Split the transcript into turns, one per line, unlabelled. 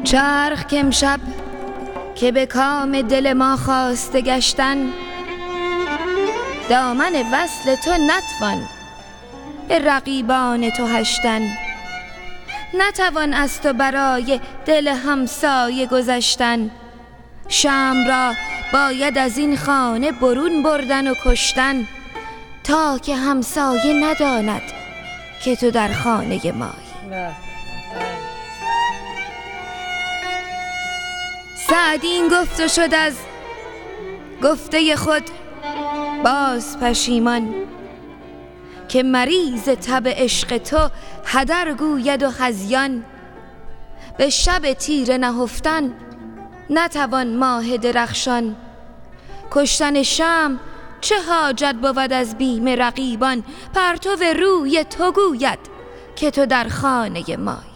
چرخ که امشب که به کام دل ما خواسته گشتن، دامن وصل تو نتوان به رقیبان تو هشتن. نتوان از تو برای دل همسایه گذشتن، شمع را باید از این خانه برون بردن و کشتن، تا که همسایه نداند که تو در خانه مایی. سعدی این گفت و شد از گفته خود باز پشیمان، که مریض تب عشق تو هدر گوید و هذیان. به شب تیره نهفتن نتوان ماه درخشان، کشتن شمع چه حاجت بود از بیم رقیبان. پرتو روی تو گوید که تو در خانه مایی.